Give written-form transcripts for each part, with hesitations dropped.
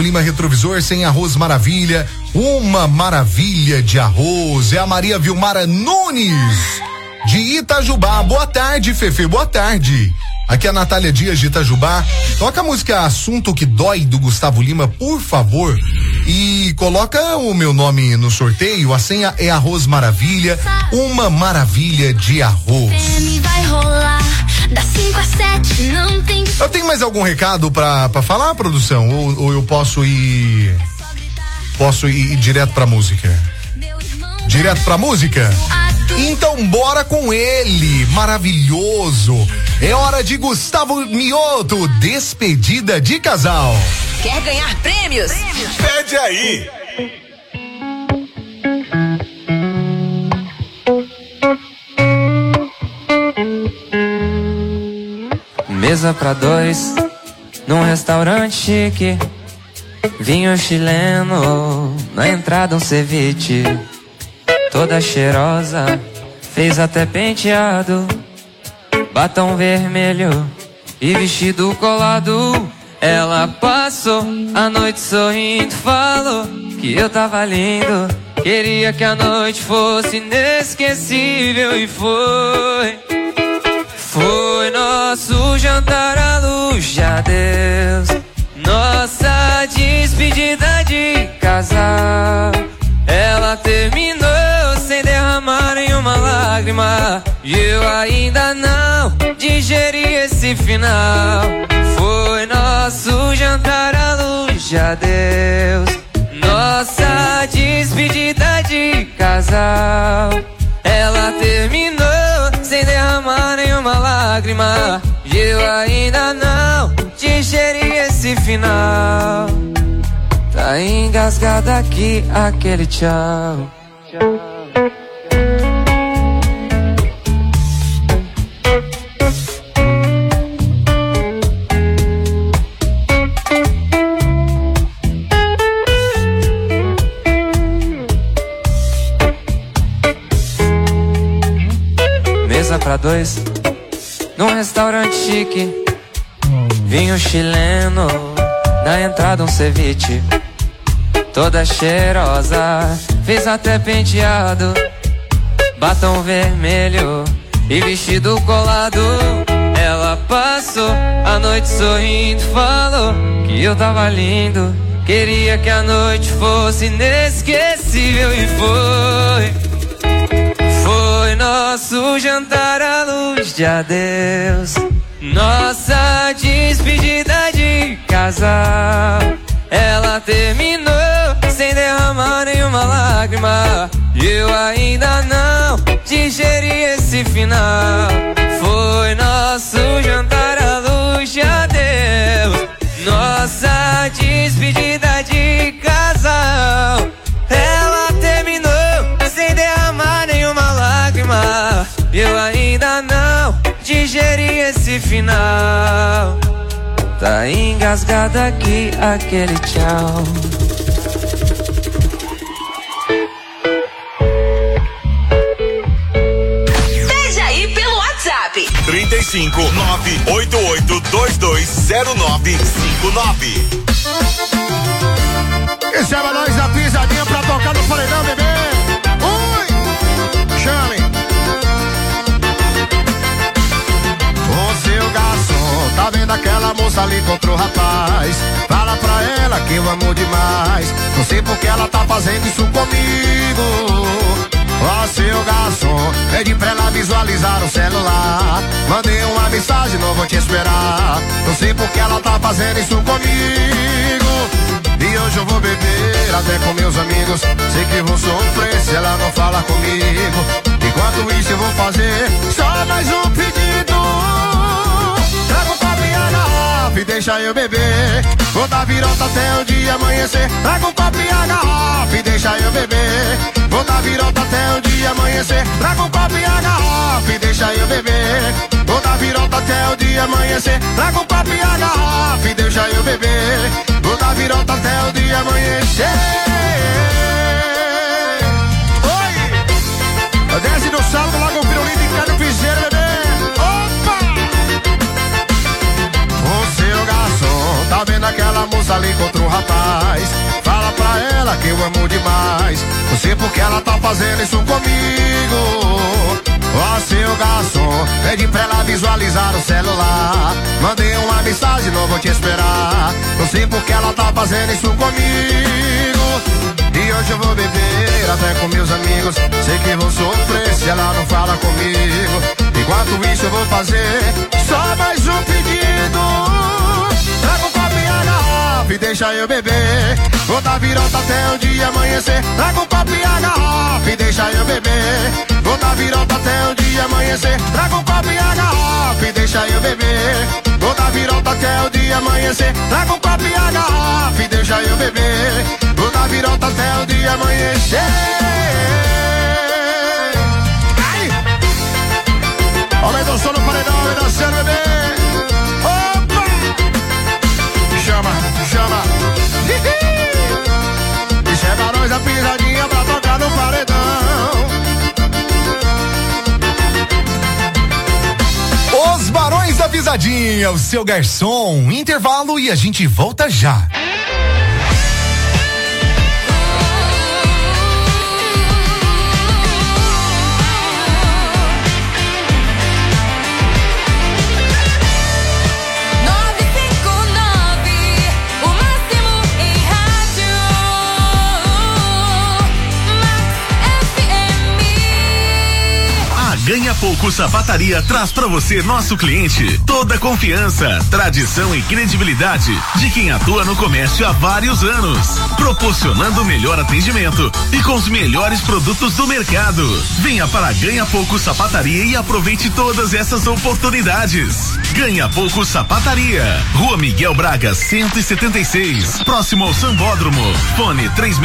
Lima Retrovisor sem arroz maravilha, uma maravilha de arroz. É a Maria Vilmara Nunes de Itajubá. Boa tarde, Fefe, boa tarde. Aqui é a Natália Dias de Itajubá. Toca a música Assunto que Dói do Gustavo Lima, por favor. E coloca o meu nome no sorteio. A senha é arroz maravilha, uma maravilha de arroz. Vai rolar das 5 às 7, não tem. Eu tenho mais algum recado pra falar, produção? Ou eu posso ir direto pra música? Direto pra música? Então bora com ele, maravilhoso. É hora de Gustavo Mioto, Despedida de Casal. Quer ganhar prêmios? Pede aí. Mesa pra dois, num restaurante chique. Vinho chileno, na entrada um ceviche. Toda cheirosa, fez até penteado. Batom vermelho e vestido colado. Ela passou a noite sorrindo, falou que eu tava lindo. Queria que a noite fosse inesquecível e foi. Foi nosso jantar à luz de adeus, nossa despedida de casal. Ela terminou sem derramar nenhuma lágrima e eu ainda não digeri esse final. Foi nosso jantar à luz de adeus, nossa despedida de casal. Ela terminou sem derramar nenhuma lágrima e eu ainda não digeri esse final. Tá engasgada aqui aquele tchau. Mesa pra dois, num restaurante chique. Vinho chileno, na entrada um ceviche. Toda cheirosa, fez até penteado. Batom vermelho e vestido colado. Ela passou a noite sorrindo, falou que eu tava lindo. Queria que a noite fosse inesquecível e foi. Foi nosso jantar à luz de adeus, nossa despedida de casal. Ela terminou sem derramar nenhuma lágrima e eu ainda não digeri esse final. Foi nosso jantar à luz de adeus, nossa despedida de casal. Ela terminou sem derramar nenhuma lágrima e eu ainda não digeri esse final. Tá engasgada aqui aquele tchau. Pede aí pelo WhatsApp 35-988220959. Receba nós a pisadinha pra tocar no paredão, bebê. Ui, chame. Ô seu garçom, tá vendo aquela moça ali com outro rapaz? Fala pra ela que eu amo demais. Não sei porque ela tá fazendo isso comigo. Ó seu garçom, pede pra ela visualizar o celular. Mandei uma mensagem, não vou te esperar. Não sei porque ela tá fazendo isso comigo. E hoje eu vou beber até com meus amigos. Sei que vou sofrer se ela não falar comigo. Enquanto isso eu vou fazer só mais um pedido. Traga um copo e a garrafa e deixa eu beber. Vou dar virota até o dia amanhecer. Traga um copo e a garrafa e deixa eu beber. Vou dar virota até o dia amanhecer. Traga um copo e a garrafa e deixa eu beber. Vou dar virota até o dia amanhecer. Traga um copo e a garrafa e deixa eu beber. Vou dar virota até o dia amanhecer. Oi! Desce no sábado, logo um pirulito em cada piseiro, bebê. Opa! Ô seu garçom, tá vendo aquela moça ali com outro rapaz? rapaz. Fala pra ela que eu amo demais. Não sei porque ela tá fazendo isso comigo. Ó, seu garçom, pede pra ela visualizar o celular. Mandei uma mensagem, não vou te esperar. Não sei porque ela tá fazendo isso comigo. E hoje eu vou beber até com meus amigos. Sei que vou sofrer se ela não fala comigo. Enquanto isso eu vou fazer só mais um pedido. Traga um copo e a garrafa e deixa eu beber. Vou dar virota até o dia amanhecer. Traga um copo e a garrafa e deixa eu beber. Vou dar virota até o dia amanhecer. Traga um copo e a garrafa e deixa eu beber. Vou dar virota até o dia amanhecer. Traga um copo e a garrafa e deixa eu beber. Vou dar virota até o dia amanhecer. Aumenta o som no paredão, vai dançando, bebê. Opa! Chama, chama. Isso é Barões da Pisadinha pra tocar no paredão. Os Barões da Pisadinha, o seu garçom. Intervalo e a gente volta já. Ganha Pouco Sapataria traz pra você, nosso cliente, toda a confiança, tradição e credibilidade de quem atua no comércio há vários anos, proporcionando o melhor atendimento e com os melhores produtos do mercado. Venha para Ganha Pouco Sapataria e aproveite todas essas oportunidades. Ganha Pouco Sapataria, Rua Miguel Braga 176, próximo ao Sambódromo. Fone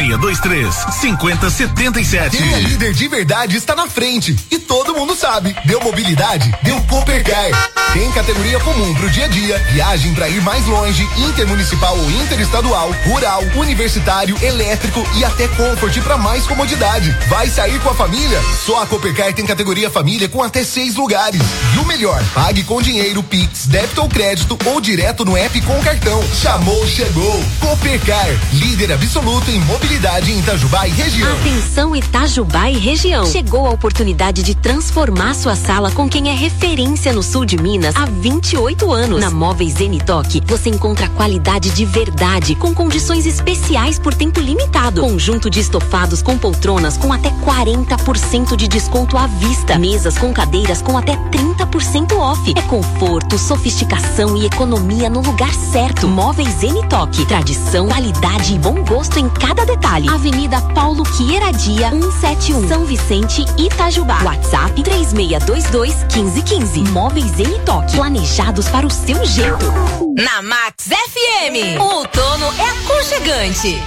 3623-5077. Quem é líder de verdade está na frente e todo mundo sabe. Deu mobilidade, deu Coopercar. Tem categoria comum pro dia a dia, viagem pra ir mais longe, intermunicipal ou interestadual, rural, universitário, elétrico e até Comfort pra mais comodidade. Vai sair com a família? Só a Coopercar tem categoria família com até 6 lugares. E o melhor, pague com dinheiro, Pix, débito ou crédito ou direto no app com cartão. Chamou, chegou. Coopercar, líder absoluto em mobilidade em Itajubá e região. Atenção Itajubá e região. Chegou a oportunidade de transformar sua sala com quem é referência no sul de Minas há 28 anos. Na Móveis Zenitoc, você encontra qualidade de verdade, com condições especiais por tempo limitado. Conjunto de estofados com poltronas com até 40% de desconto à vista. Mesas com cadeiras com até 30% off. É conforto, sofisticação e economia no lugar certo. Móveis Zenitoc, tradição, qualidade e bom gosto em cada detalhe. Avenida Paulo Quieradia, 171, São Vicente, Itajubá. WhatsApp 3622-1515. Móveis Zenitoc, planejados para o seu jeito. Na Max FM, o outono é aconchegante.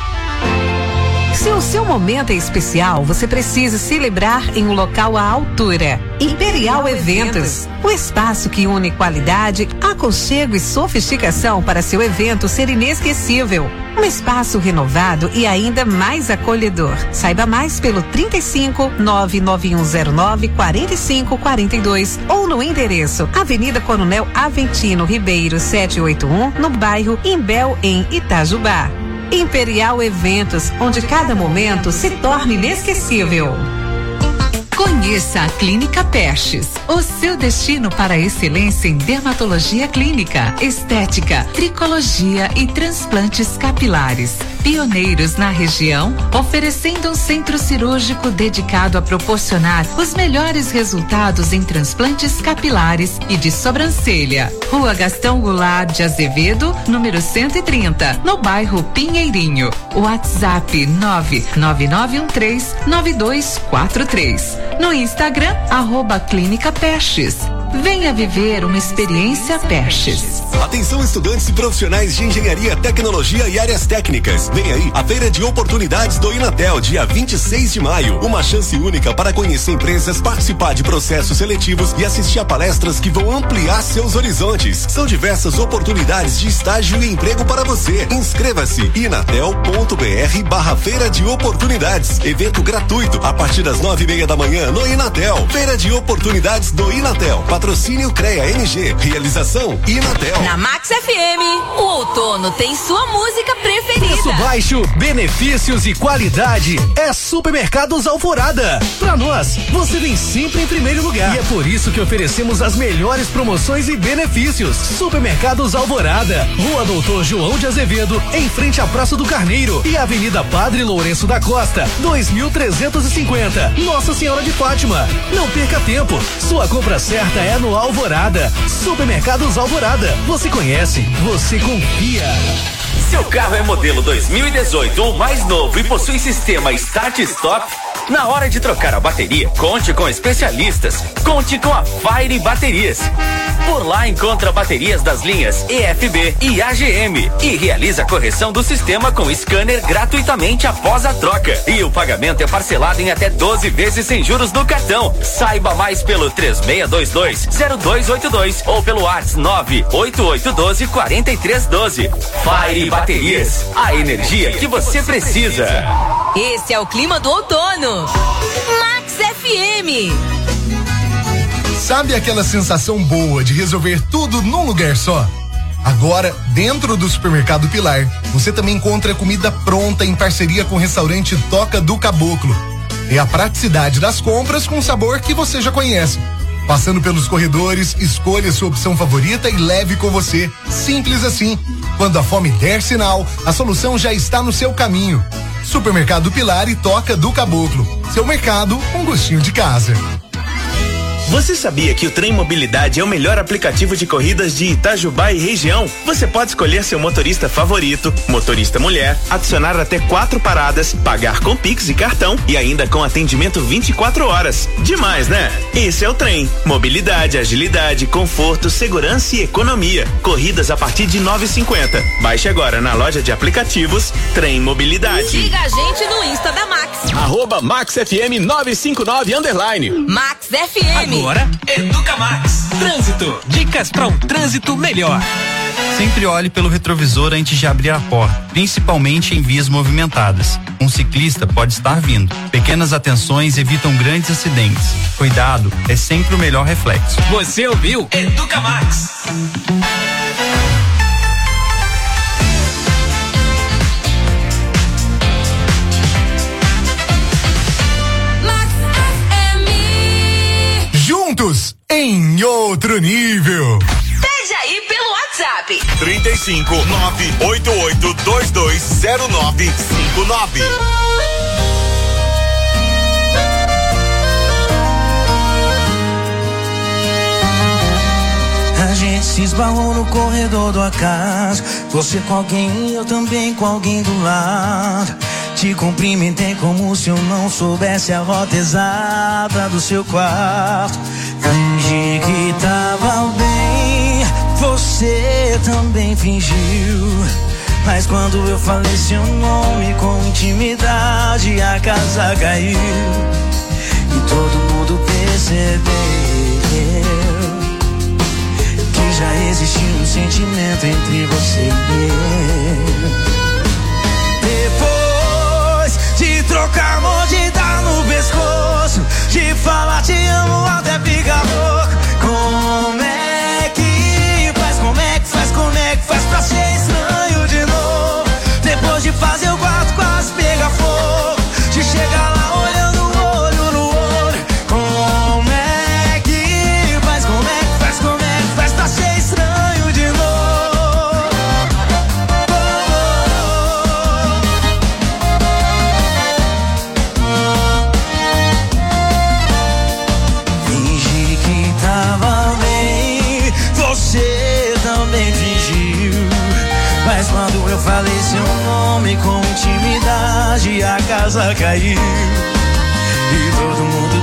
Se o seu momento é especial, você precisa celebrar em um local à altura. Imperial Eventos, o espaço que une qualidade, aconchego e sofisticação para seu evento ser inesquecível. Um espaço renovado e ainda mais acolhedor. Saiba mais pelo 35 99109 4542 ou no endereço Avenida Coronel Aventino Ribeiro 781, no bairro Imbel, em Itajubá. Imperial Eventos, onde cada momento se torna inesquecível. Conheça a Clínica Pestes, o seu destino para a excelência em dermatologia clínica, estética, tricologia e transplantes capilares. Pioneiros na região, oferecendo um centro cirúrgico dedicado a proporcionar os melhores resultados em transplantes capilares e de sobrancelha. Rua Gastão Goulart de Azevedo, número 130, no bairro Pinheirinho. WhatsApp 99913-9243. No Instagram, @Clínica Pestes. Venha viver uma experiência Pestes. Atenção, estudantes e profissionais de engenharia, tecnologia e áreas técnicas. Vem aí a Feira de Oportunidades do Inatel, dia 26 de maio. Uma chance única para conhecer empresas, participar de processos seletivos e assistir a palestras que vão ampliar seus horizontes. São diversas oportunidades de estágio e emprego para você. Inscreva-se inatel.br/Feira de Oportunidades. Evento gratuito a partir das 9:30 da manhã no Inatel. Feira de Oportunidades do Inatel. Patrocínio CREA MG. Realização Inatel. Na Max FM, o outono tem sua música preferida. Preço baixo, benefícios e qualidade é Supermercados Alvorada. Pra nós, você vem sempre em primeiro lugar. E é por isso que oferecemos as melhores promoções e benefícios. Supermercados Alvorada, Rua Doutor João de Azevedo, em frente à Praça do Carneiro e Avenida Padre Lourenço da Costa, 2350. Nossa Senhora de Fátima. Não perca tempo. Sua compra certa é no Alvorada. Supermercados Alvorada. Você conhece, você confia. Seu carro é modelo 2018 ou mais novo e possui sistema Start Stop? Na hora de trocar a bateria, conte com especialistas. Conte com a Fire Baterias. Por lá encontra baterias das linhas EFB e AGM e realiza a correção do sistema com scanner gratuitamente após a troca. E o pagamento é parcelado em até 12 vezes sem juros no cartão. Saiba mais pelo 3622-0282 ou pelo WhatsApp 98812-4312. Fire Baterias, a energia que você precisa. Esse é o clima do outono. Max FM. Sabe aquela sensação boa de resolver tudo num lugar só? Agora, dentro do Supermercado Pilar, você também encontra comida pronta em parceria com o restaurante Toca do Caboclo. É a praticidade das compras com sabor que você já conhece. Passando pelos corredores, escolha sua opção favorita e leve com você. Simples assim. Quando a fome der sinal, a solução já está no seu caminho. Supermercado Pilar e Toca do Caboclo. Seu mercado, um gostinho de casa. Você sabia que o Trem Mobilidade é o melhor aplicativo de corridas de Itajubá e região? Você pode escolher seu motorista favorito, motorista mulher, adicionar até 4 paradas, pagar com Pix e cartão e ainda com atendimento 24 horas. Demais, né? Esse é o Trem. Mobilidade, agilidade, conforto, segurança e economia. Corridas a partir de 9,50. Baixe agora na loja de aplicativos Trem Mobilidade. Siga a gente no Insta da Max. @MaxFM 959 _ Max FM. Agora, Educa Max. Trânsito. Dicas para um trânsito melhor. Sempre olhe pelo retrovisor antes de abrir a porta, principalmente em vias movimentadas. Um ciclista pode estar vindo. Pequenas atenções evitam grandes acidentes. Cuidado é sempre o melhor reflexo. Você ouviu? Educa Max. Juntos em outro nível. Pede aí pelo WhatsApp. 35-988220959. A gente se esbarrou no corredor do acaso. Você com alguém, eu também com alguém do lado. Te cumprimentei como se eu não soubesse a rota exata do seu quarto. Fingi que tava bem, você também fingiu. Mas quando eu falei seu nome com intimidade, a casa caiu. E todo mundo percebeu que já existia um sentimento entre você e eu. Depois de trocar mordida no pescoço, de falar te amo até ficar louco. Como é que faz, como é que faz, como é que faz pra ser estranho de novo? Depois de fazer o quarto quase pegar fogo, de chegar lá olhando olho no olho. Como é que faz, como é que faz, como é que faz pra ser estranho de novo? Fingi que tava bem, você também fingiu. Mas quando eu falei seu nome com intimidade, a casa caiu. E todo mundo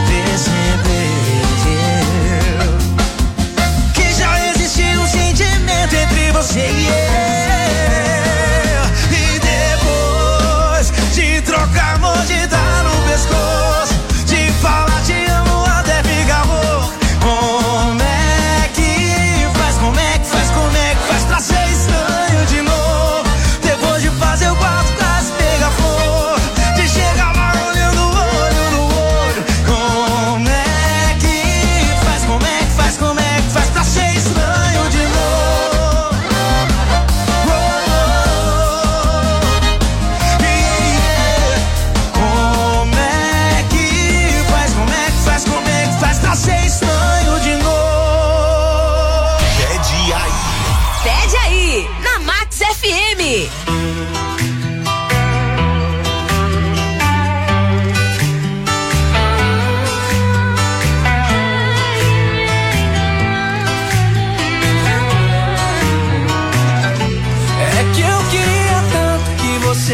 percebeu que já existia um sentimento entre você e eu. E depois de trocar mordida no pescoço, de falar te amo até ficar louco. Como é que faz, como é que faz, como é que faz pra ser estranho de novo? Depois de fazer o quarto quase pegar fogo, de chegar lá olhando olho no olho. Como é que faz, como é que faz, como é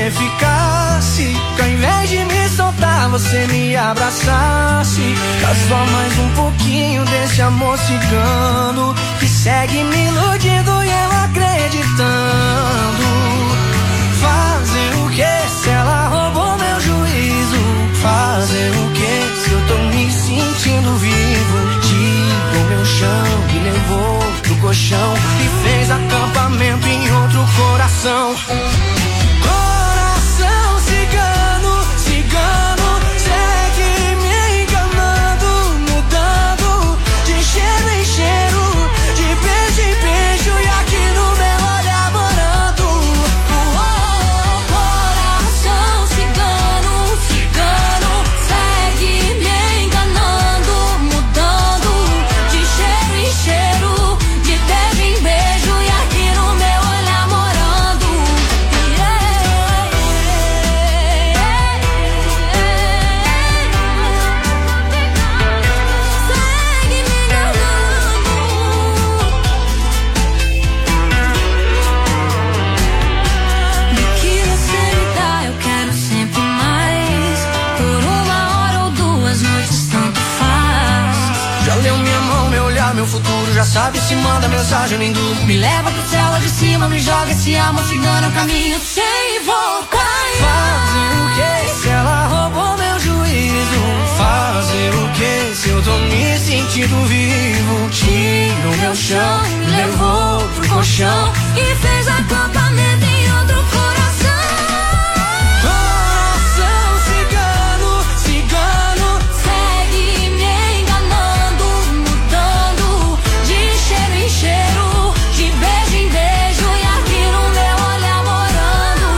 você ficasse, que ao invés de me soltar, você me abraçasse. Dá só mais um pouquinho desse amor cigano que segue me iludindo e eu acreditando. Fazer o que se ela roubou meu juízo? Fazer o que se eu tô me sentindo vivo? Tirou meu chão, me levou pro colchão e fez acampamento em outro coração. Coração cigano, cigano, segue me enganando, mudando de cheiro em cheiro, de beijo em beijo e aqui no meu olhar morando. Coração cigano, cigano, segue me enganando, mudando de cheiro em cheiro, de beijo em beijo e aqui no meu olhar morando. Segue me enganando. Do que você me dá, eu quero sempre mais. Por uma hora ou duas noites, tanto faz. Já leu minha mão, meu olhar, meu futuro, já sabe se manda mensagem, nem duro. Me leva pro céu lá de cima, me joga esse amor cigano, eu caminho sem voltar. Fazer o que se ela roubou meu juízo? Fazer o que se eu tô me sentindo vivo? Tirou meu chão, me levou pro colchão E fez acampamento em outro coração. Coração cigano, cigano, segue me enganando, mudando de cheiro em cheiro, de beijo em beijo e aqui no meu olhar morando.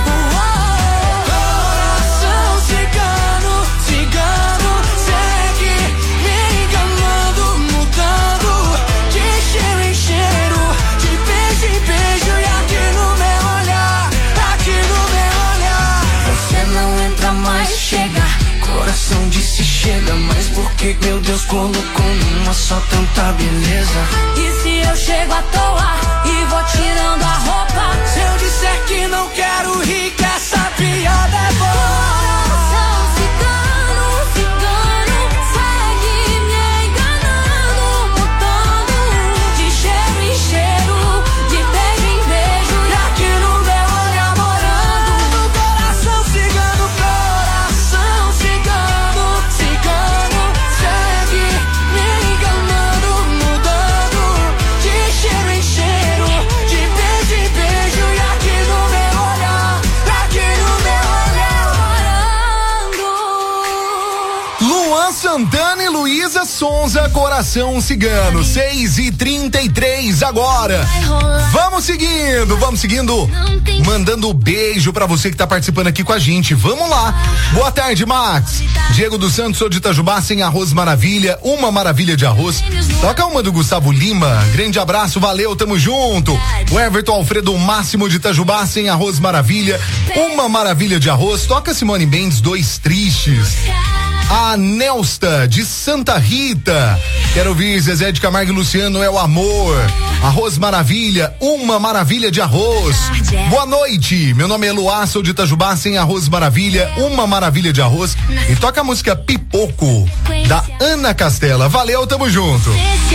Coração cigano, cigano, segue me enganando, mudando de cheiro em cheiro, de beijo em beijo e aqui no meu olhar, aqui no meu olhar. Você não entra mais, chega. Coração disse chega, mas por que meu Deus colocou numa só tanta beleza? E se eu chego à toa e vou tirando a roupa? Se eu disser que não quero rir, que essa piada é boa. Coração cigano, cigano, segue me enganando, mudando de cheiro em cheiro, de beijo em beijo E aqui no meu olhar morando. Coração cigano, cigano, segue me enganando, mudando de cheiro em cheiro, de beijo em beijo e aqui no meu olhar, aqui no meu olhar morando. Luan Santana e Luísa Sonza, Coração Cigano, 6h33 agora. Vamos seguindo, mandando beijo pra você que tá participando aqui com a gente. Vamos lá. Boa tarde, Max. Diego dos Santos, sou de Itajubá, sem arroz maravilha, uma maravilha de arroz. Toca uma do Gustavo Lima. Grande abraço, valeu, tamo junto. O Everton Alfredo Máximo de Itajubá, sem arroz maravilha, uma maravilha de arroz. Toca Simone Mendes, Dois Tristes. A Nelsta de Santa Rita. Quero ouvir Zezé de Camargo e Luciano, é o amor. Arroz maravilha, uma maravilha de arroz. Boa noite, meu nome é Luá, sou de Itajubá, sem arroz maravilha, uma maravilha de arroz. E toca a música Pipoco, da Ana Castela. Valeu, tamo junto.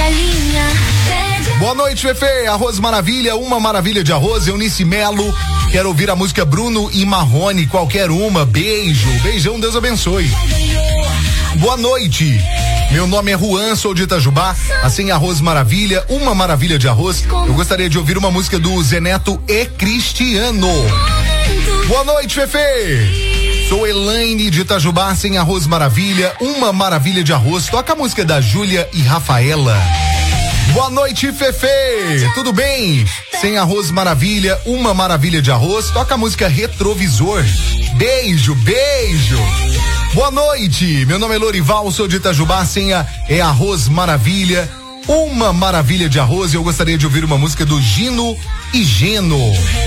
Boa noite, Fefe. Arroz maravilha, uma maravilha de arroz. Eunice Melo. Quero ouvir a música Bruno e Marrone, qualquer uma. Beijo, beijão, Deus abençoe. Boa noite. Meu nome é Juan, sou de Itajubá, assim arroz maravilha, uma maravilha de arroz. Eu gostaria de ouvir uma música do Zeneto e Cristiano. Boa noite, Fefe. Sou Elaine de Itajubá, sem arroz maravilha, uma maravilha de arroz. Toca a música da Júlia e Rafaela. Boa noite, Fefe. Tudo bem? Sem arroz maravilha, uma maravilha de arroz. Toca a música Retrovisor. Beijo, beijo. Boa noite, meu nome é Lorival, sou de Itajubá, senha é arroz maravilha, uma maravilha de arroz. Eu gostaria de ouvir uma música do Gino e Geno.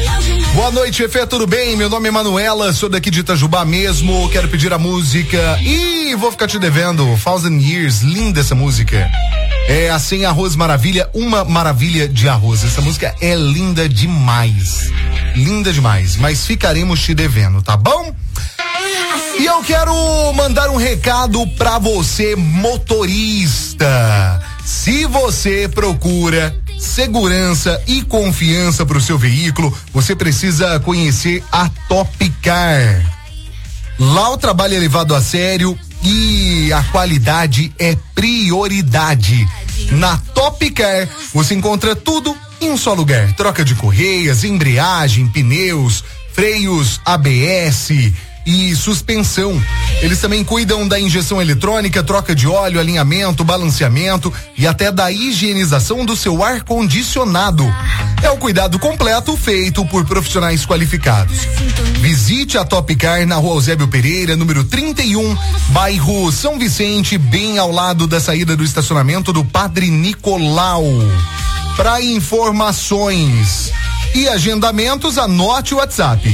Boa noite, Efê, tudo bem? Meu nome é Manuela, sou daqui de Itajubá mesmo, quero pedir a música e vou ficar te devendo, Thousand Years, linda essa música. É assim, Arroz Maravilha, uma maravilha de arroz. Essa música é linda demais, mas ficaremos te devendo, tá bom? E eu quero mandar um recado pra você, motorista. Se você procura segurança e confiança para o seu veículo, você precisa conhecer a Top Car. Lá o trabalho é levado a sério e a qualidade é prioridade. Na Top Car você encontra tudo em um só lugar: troca de correias, embreagem, pneus, freios, ABS e suspensão. Eles também cuidam da injeção eletrônica, troca de óleo, alinhamento, balanceamento e até da higienização do seu ar-condicionado. É o cuidado completo feito por profissionais qualificados. Visite a Top Car na Rua Eusébio Pereira, número 31, bairro São Vicente, bem ao lado da saída do estacionamento do Padre Nicolau. Para informações e agendamentos, anote o WhatsApp: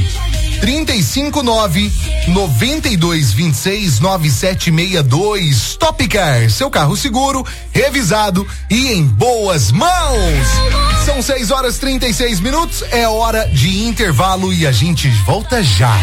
359-9226-9762. Top Car, seu carro seguro, revisado e em boas mãos. São 6h36, é hora de intervalo e a gente volta já.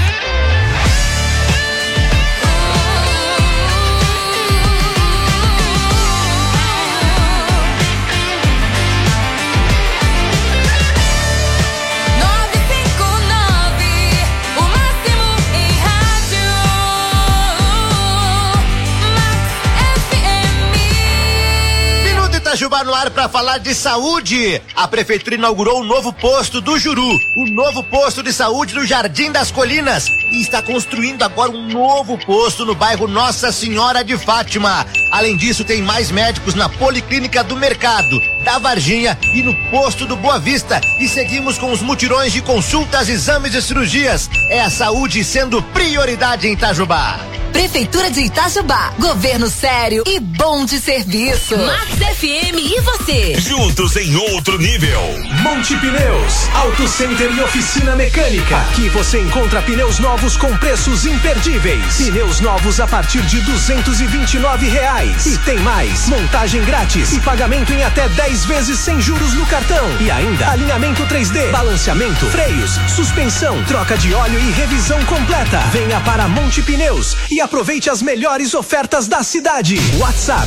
Itajubá no ar para falar de saúde. A prefeitura inaugurou um novo posto do Juru, o novo posto de saúde do Jardim das Colinas, e está construindo agora um novo posto no bairro Nossa Senhora de Fátima. Além disso, tem mais médicos na Policlínica do Mercado, da Varginha e no posto do Boa Vista. E seguimos com os mutirões de consultas, exames e cirurgias. É a saúde sendo prioridade em Itajubá. Prefeitura de Itajubá, governo sério e bom de serviço. Max FM e você. Juntos em outro nível. Monte Pneus, Auto Center e oficina mecânica. Aqui você encontra pneus novos com preços imperdíveis. Pneus novos a partir de R$229. E tem mais, montagem grátis e pagamento em até 10 vezes sem juros no cartão. E ainda alinhamento 3D, balanceamento, freios, suspensão, troca de óleo e revisão completa. Venha para Monte Pneus e aproveite as melhores ofertas da cidade. WhatsApp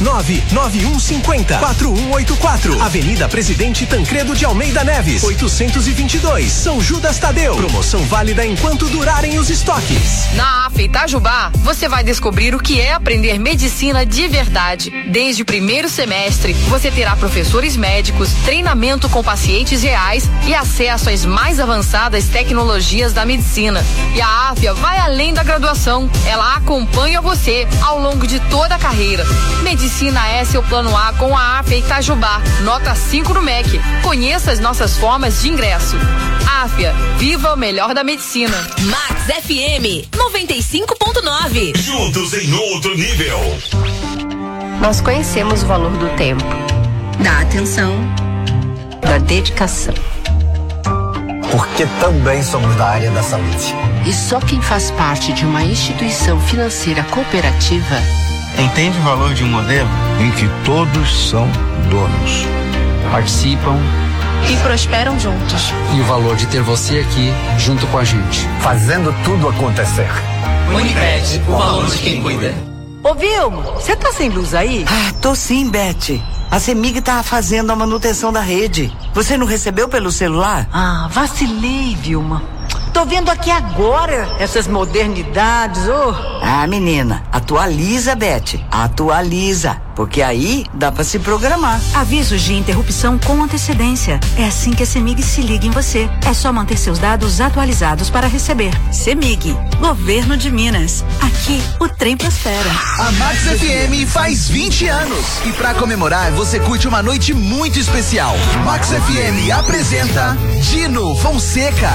99150-4184. Avenida Presidente Tancredo de Almeida Neves, 822, São Judas Tadeu. Promoção válida enquanto durarem os estoques. Na AFA Itajubá, você vai descobrir o que é aprender medicina de verdade. Desde o primeiro semestre, você terá professores médicos, treinamento com pacientes reais e acesso às mais avançadas tecnologias da medicina. E a AFA vai além da graduação. Ela acompanha você ao longo de toda a carreira. Medicina é seu plano A com a AFA Itajubá, nota 5 no MEC. Conheça as nossas formas de ingresso. AFA, viva o melhor da medicina. Max FM 95.9. Juntos em outro nível. Nós conhecemos o valor do tempo, da atenção, da dedicação. Porque também somos da área da saúde. E só quem faz parte de uma instituição financeira cooperativa entende o valor de um modelo em que todos são donos, participam e prosperam juntos. E o valor de ter você aqui junto com a gente, fazendo tudo acontecer. Uniped, o valor de quem cuida. Ô Vilma, você tá sem luz aí? Ah, tô sim, Beth. A CEMIG tá fazendo a manutenção da rede. Você não recebeu pelo celular? Ah, vacilei, Vilma. Tô vendo aqui agora essas modernidades, Ah, menina, atualiza, Beth. Atualiza. Porque aí dá pra se programar. Avisos de interrupção com antecedência. É assim que a CEMIG se liga em você. É só manter seus dados atualizados para receber. CEMIG, Governo de Minas. Aqui o trem prospera. A Max FM faz 20 anos. E pra comemorar, você curte uma noite muito especial. Max FM apresenta Dino Fonseca.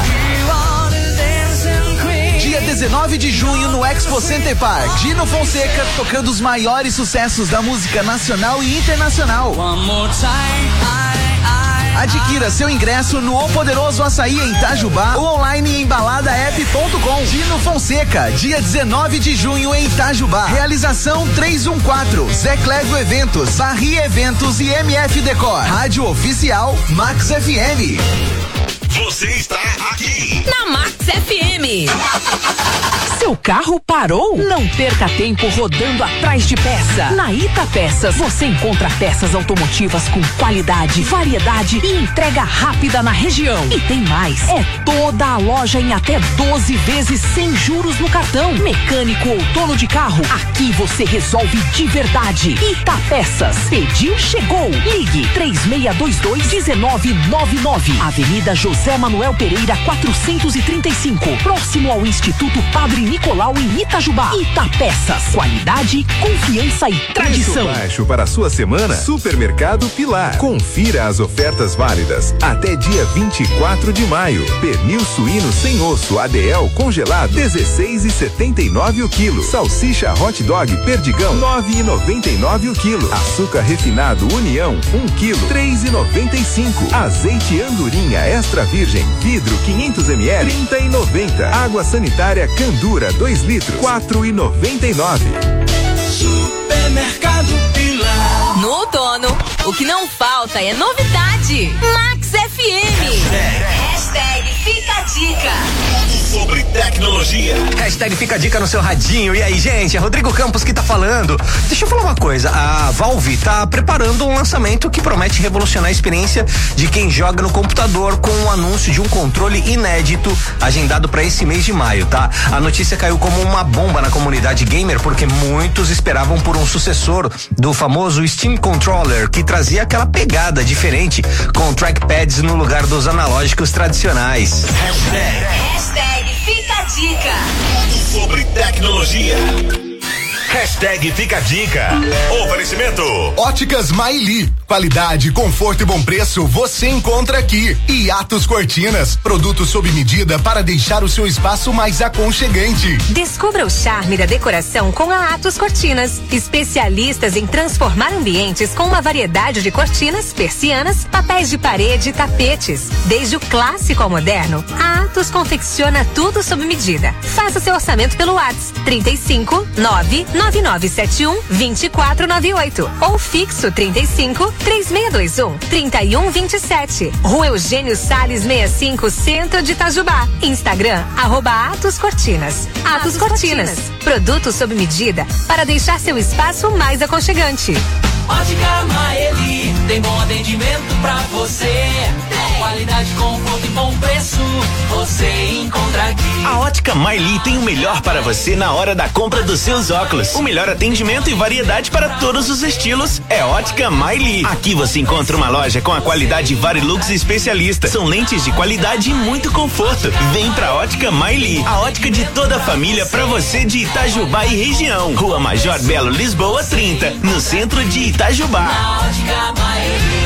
Dia 19 de junho no Expo Center Park. Dino Fonseca tocando os maiores sucessos da música nacional e internacional. Adquira seu ingresso no O Poderoso Açaí em Itajubá ou online em baladaep.com. Dino Fonseca, dia 19 de junho em Itajubá. Realização 314, Zé Clégio Eventos, Barri Eventos e MF Decor. Rádio Oficial Max FM. Você está aqui na Max FM. Seu carro parou? Não perca tempo rodando atrás de peça. Na Ita Peças você encontra peças automotivas com qualidade, variedade e entrega rápida na região. E tem mais, é toda a loja em até 12 vezes sem juros no cartão. Mecânico ou dono de carro, aqui você resolve de verdade. Ita Peças, pediu, chegou. Ligue 3622-1999. Avenida José Manuel Pereira 435, próximo ao Instituto Padre Nicolau em Itajubá. Ita Peças, qualidade, confiança e tradição. Preço baixo para a sua semana? Supermercado Pilar. Confira as ofertas válidas até dia 24 de maio. Pernil suíno sem osso ADL congelado 16,79 o quilo. Salsicha hot dog Perdigão 9,99 o quilo. Açúcar refinado União 1 quilo 3,95. Azeite Andorinha extra virgem vidro 500 ml 30,90. Água sanitária Candura 2 litros 4,99. Supermercado Pilar. No outono, o que não falta é novidade. Max FM. Hashtag Fica a Dica. Sobre tecnologia. Hashtag Fica a Dica no seu radinho. E aí, gente, é Rodrigo Campos que tá falando. Deixa eu falar uma coisa, a Valve tá preparando um lançamento que promete revolucionar a experiência de quem joga no computador com o anúncio de um controle inédito agendado para esse mês de maio, tá? A notícia caiu como uma bomba na comunidade gamer porque muitos esperavam por um sucessor do famoso Steam Controller que trazia aquela pegada diferente com trackpads no lugar dos analógicos tradicionais. Hashtag Fica a Dica. Sobre tecnologia. Hashtag Fica a Dica. Oferecimento Óticas Maili. Qualidade, conforto e bom preço você encontra aqui. E Atos Cortinas, produtos sob medida para deixar o seu espaço mais aconchegante. Descubra o charme da decoração com a Atos Cortinas. Especialistas em transformar ambientes com uma variedade de cortinas, persianas, papéis de parede e tapetes. Desde o clássico ao moderno, a Atos confecciona tudo sob medida. Faça seu orçamento pelo WhatsApp 35 99971 2498 ou fixo 35 3621 3127. Rua Eugênio Salles 65, Centro de Itajubá. Instagram @Atos Cortinas. Atos Cortinas, produtos sob medida para deixar seu espaço mais aconchegante. Ótica Maeli, tem bom atendimento pra você. Qualidade, conforto e bom preço, você encontra aqui. A Ótica Maeli tem o melhor para você na hora da compra dos seus óculos. O melhor atendimento e variedade para todos os estilos é Ótica Maeli. Aqui você encontra uma loja com a qualidade Varilux especialista. São lentes de qualidade e muito conforto. Vem pra Ótica Maeli, a ótica de toda a família pra você de Itajubá e região. Rua Major Belo, Lisboa 30, no centro de Itajubá. Na Ótica Maeli.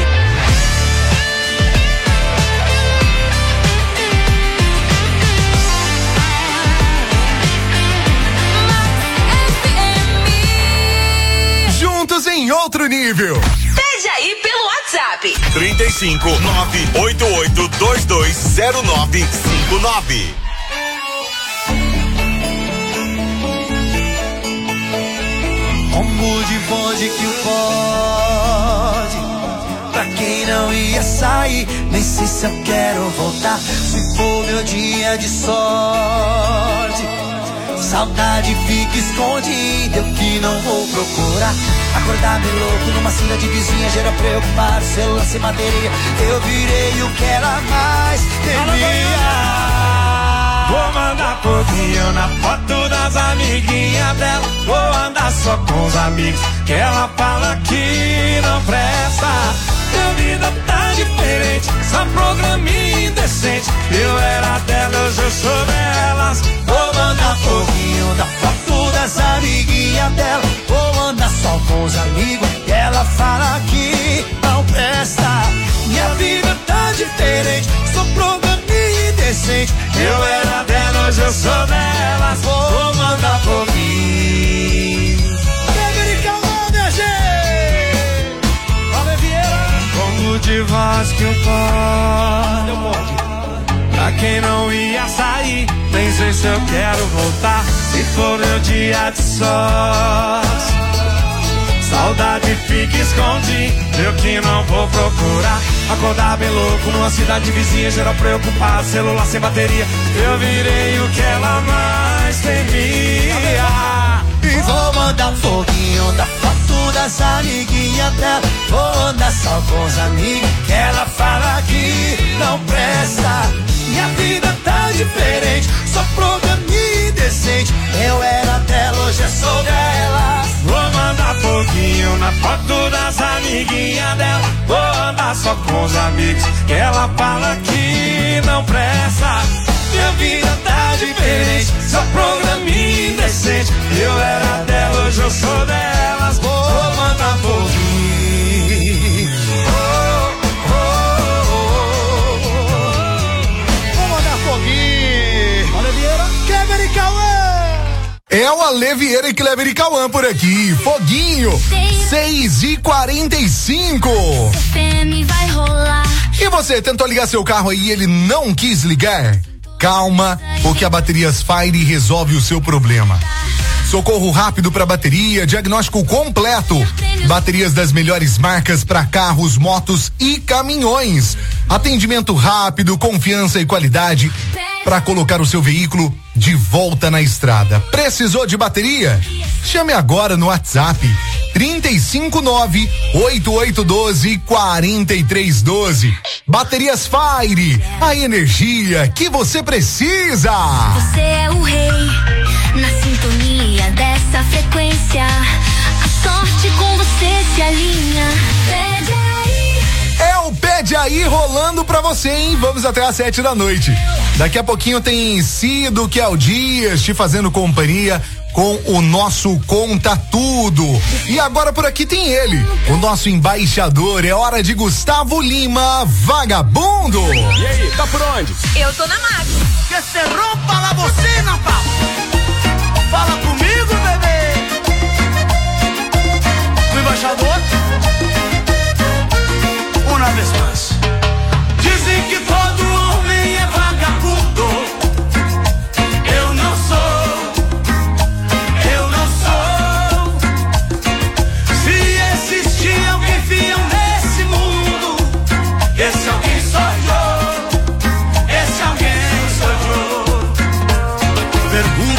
Juntos em outro nível. Pede aí pelo WhatsApp 35 988220959. Combo de bonde que o pode. Pra quem não ia sair, nem sei se eu quero voltar. Se for meu dia de sorte, saudade fica escondida, eu que não vou procurar. Acordar meio louco numa cidade vizinha gera preocupar, o celular sem bateria. Eu virei o que ela mais temia. Vou mandar pouquinho na foto das amiguinhas dela. Vou andar só com os amigos que ela fala que não presta. Minha vida tá diferente, só programinha indecente. Eu era dela, hoje eu sou delas. Vou mandar pouquinho da foto das amiguinhas dela. Vou andar só com os amigos que ela fala que não presta. Minha vida tá diferente, só programinha indecente. Eu era dela, hoje eu sou delas. Vou mandar pouquinho. Pega de calma, minha gente. Valeu, Vieira. Como de vaso mais que um pó. Pra quem não ia sair, nem sei se eu quero voltar. Se for meu dia de sós, saudade fica escondida, eu que não vou procurar. Acordar bem louco numa cidade vizinha, geral preocupado, celular sem bateria. Eu virei o que ela mais temia. E vou mandar foguinho da foto das amiguinhas dela. Vou andar só com os amigos que ela fala que não presta. Minha vida tá diferente, só programa indecente. Eu era dela, hoje eu sou dela. Vou mandar foguinho na foto das amiguinhas dela. Vou andar só com os amigos que ela fala que não presta. Minha vida tá diferente, só programa indecente. Eu era dela, hoje eu sou delas. Vou mandar foguinho. Vou mandar foguinho. Olha, Vieira, Kleber e Cauã. É o Ale Vieira e Kleber e Cauã por aqui. Foguinho, 6h45. Vai rolar. E você, tentou ligar seu carro aí e ele não quis ligar? Calma, porque a Baterias Fire resolve o seu problema. Socorro rápido para bateria, diagnóstico completo. Baterias das melhores marcas para carros, motos e caminhões. Atendimento rápido, confiança e qualidade para colocar o seu veículo de volta na estrada. Precisou de bateria? Chame agora no WhatsApp 359-8812-4312. Baterias Fire, a energia que você precisa. Você é o rei na sintonia dessa frequência. A sorte com você se alinha. Pede aí. É o Pede Aí rolando pra você, hein? Vamos até às 7 da noite. Daqui a pouquinho tem Cido, Kel Dias te fazendo companhia com o nosso Conta Tudo. E agora por aqui tem ele, o nosso embaixador. É hora de Gustavo Lima, Vagabundo. E aí, tá por onde? Eu tô na máquina. Que se rompa lá você, não tá? Fala comigo, bebê. O embaixador. Uma vez mais. Dizem que todo homem é vagabundo. Eu não sou. Se existir alguém fiel nesse mundo, esse alguém sou eu. Esse alguém sou eu. Pergunta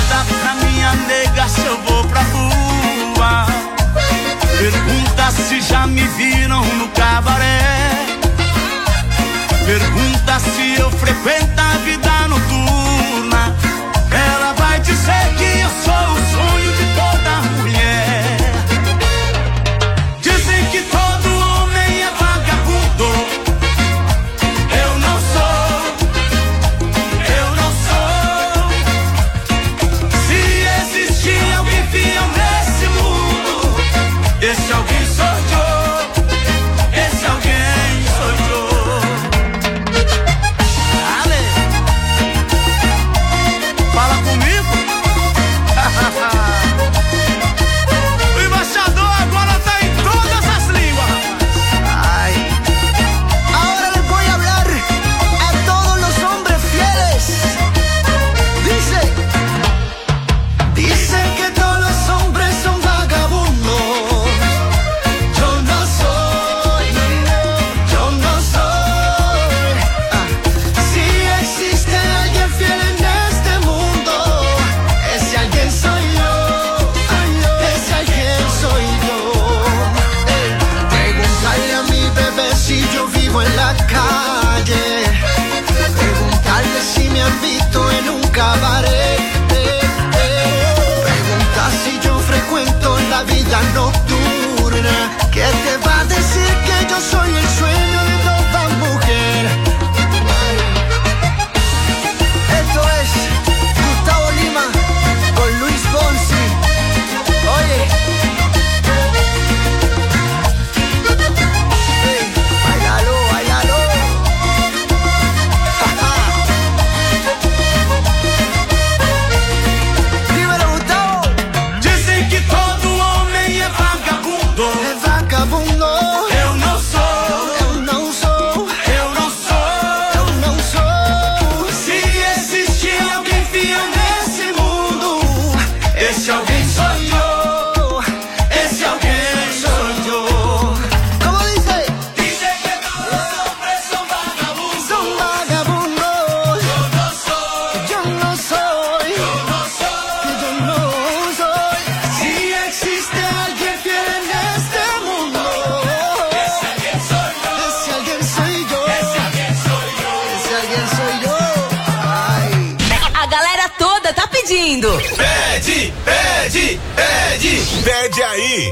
Esse alguém sou eu. Esse alguém sou eu. ¿Cómo dice? Dice que todos los hombres son vagabundos. Son vagabundos. Yo no soy. Yo no soy. Yo no soy. Si existe alguien fiel en este mundo, ese alguien soy yo. Ese alguien soy yo. Ese alguien soy yo. Ese alguien soy yo. Ay. A galera toda tá pedindo. Pede, pede, pede. Pede aí.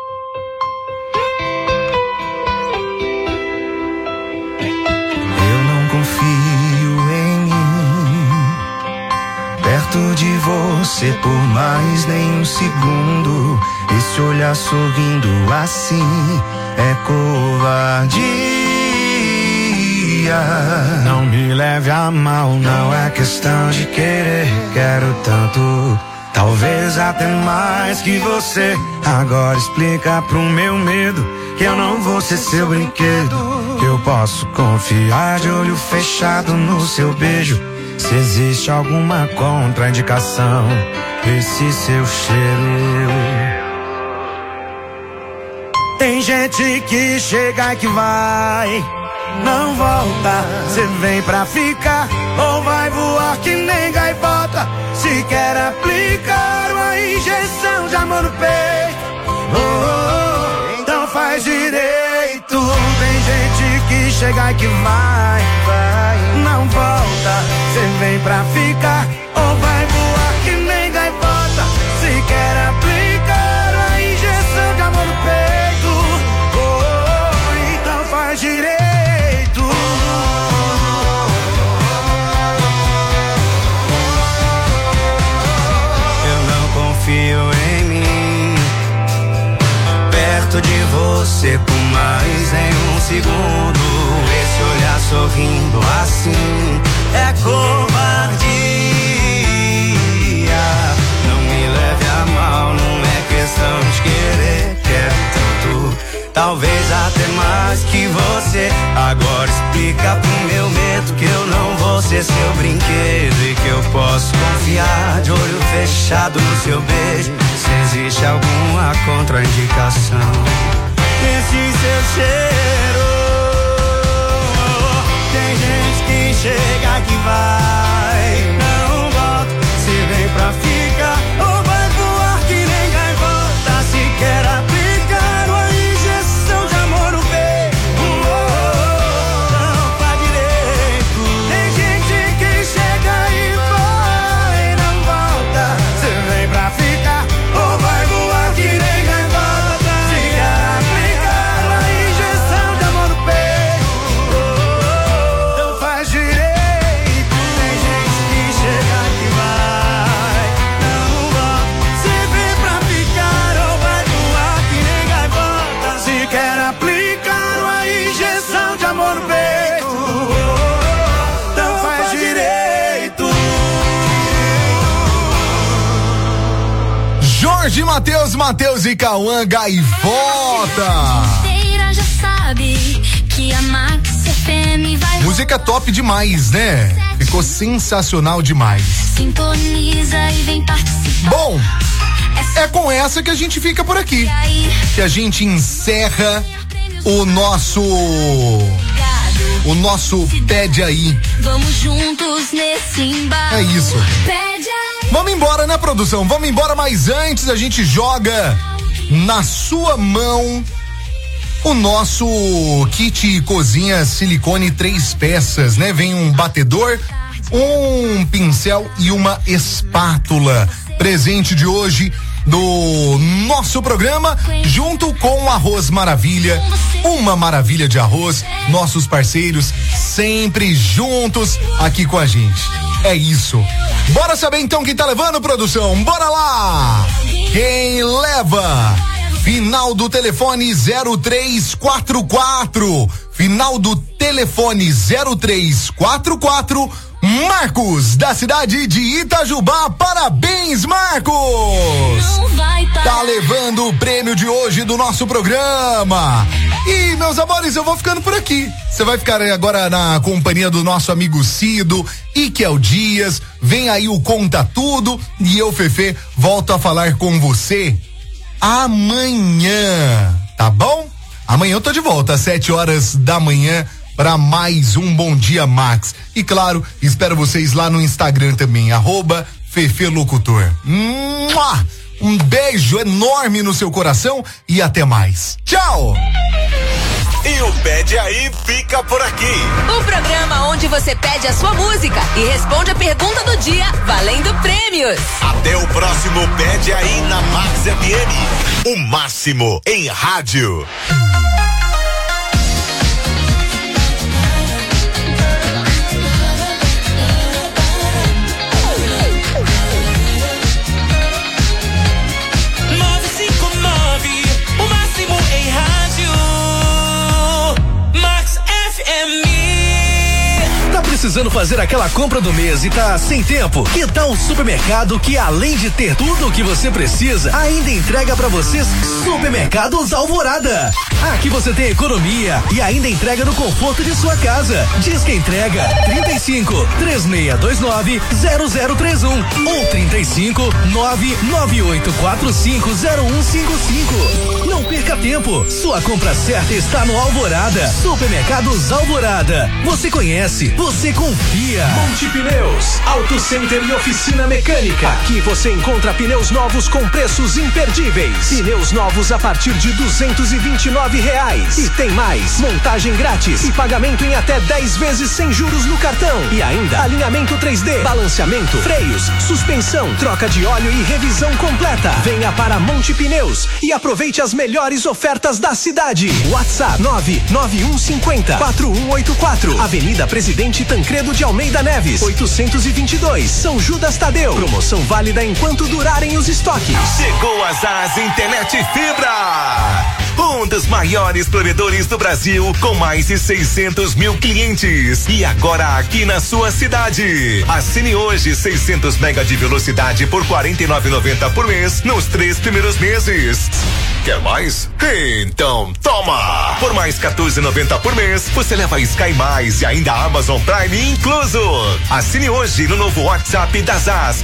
Eu não confio em mim, perto de você por mais nem um segundo. Esse olhar sorrindo assim é covardia. Não me leve a mal, não é questão de querer. Quero tanto, talvez até mais que você. Agora explica pro meu medo que eu não vou ser seu brinquedo, que eu posso confiar de olho fechado no seu beijo. Se existe alguma contraindicação, esse seu cheiro. Tem gente que chega e que vai, não volta. Cê vem pra ficar ou vai voar que nem gaivota. Se quer aplicar uma injeção de amor no peito, então faz direito. Tem gente que chega e que vai, não volta. Cê vem pra ficar ou vai voar que nem gaivota. Se quer aplicar uma injeção de amor no peito, então faz direito. Confio em mim, perto de você por mais em um segundo. Esse olhar sorrindo assim é covardia. Não me leve a mal, não é questão de querer. Quero tanto, talvez até mais que você. Agora explica pro meu medo que eu não vou ser seu brinquedo e que eu posso confiar de olho fechado no seu beijo. Se existe alguma contraindicação, esse seu cheiro. Tem gente que chega que vai, não volta. Se vem pra ficar ou vai voar que nem gaivota. Se quer aplicar uma injeção de amor no peito, não faz direito. Tem gente que chega e vai, não volta. Se vem pra ficar ou vai voar que nem gaivota. Se quer aplicar uma injeção de amor no peito, não faz direito. Tem gente que chega que vai, não volta. Se vem pra ficar ou vai voar que nem gaivota. Se quer aplicar uma injeção de amor no peito, não faz direito. Jorge Mateus e Cauã, Gaivota. Inteira já sabe que a Max FM vai. Música top demais, né? Ficou sensacional demais. Sintoniza e vem participar. Bom, é com essa que a gente fica por aqui. Que a gente encerra o nosso Pede Aí. Vamos juntos nesse embalo. É isso. Pede aí. Vamos embora, né, produção? Vamos embora, mas antes a gente joga na sua mão o nosso kit cozinha silicone 3 peças, né? Vem um batedor, um pincel e uma espátula. Presente de hoje do nosso programa, junto com o Arroz Maravilha, uma maravilha de arroz, nossos parceiros sempre juntos aqui com a gente. É isso. Bora saber então quem tá levando, produção? Bora lá! Quem leva? Final do telefone 0344. Final do telefone 0344. Marcos, da cidade de Itajubá. Parabéns, Marcos! Tá levando o prêmio de hoje do nosso programa. E, meus amores, eu vou ficando por aqui. Você vai ficar agora na companhia do nosso amigo Cido, Ikel Dias, vem aí o Conta Tudo e eu, Fefe, volto a falar com você amanhã, tá bom? Amanhã eu tô de volta às 7h da manhã para mais um Bom Dia Max. E claro, espero vocês lá no Instagram também, @FefeLocutor. Um beijo enorme no seu coração e até mais. Tchau! E o Pede Aí fica por aqui. O programa onde você pede a sua música e responde a pergunta do dia, valendo prêmios. Até o próximo Pede Aí na Max FM. O máximo em rádio. Precisando fazer aquela compra do mês e tá sem tempo? Que tal um supermercado que, além de ter tudo o que você precisa, ainda entrega pra vocês? Supermercados Alvorada. Aqui você tem economia e ainda entrega no conforto de sua casa. Diz que entrega 35 3629 0031 ou 35 99845 0155. Não perca tempo. Sua compra certa está no Alvorada. Supermercados Alvorada. Você conhece, você confia. Monte Pneus, Auto Center e oficina mecânica. Aqui você encontra pneus novos com preços imperdíveis. Pneus novos a partir de R$229. E tem mais, montagem grátis e pagamento em até 10 vezes sem juros no cartão. E ainda alinhamento 3D, balanceamento, freios, suspensão, troca de óleo e revisão completa. Venha para Monte Pneus e aproveite as melhores ofertas da cidade. WhatsApp 99150-4184. Avenida Presidente Tancredo de Almeida Neves, 822, São Judas Tadeu. Promoção válida enquanto durarem os estoques. Chegou a Zaz Internet Fibra. Um dos maiores provedores do Brasil, com mais de 600 mil clientes. E agora aqui na sua cidade. Assine hoje 600 mega de velocidade por R$49,90 por mês nos 3 primeiros meses. Quer mais? Então toma! Por mais R$14,90 por mês, você leva Sky Mais e ainda Amazon Prime incluso. Assine hoje no novo WhatsApp da Zaz,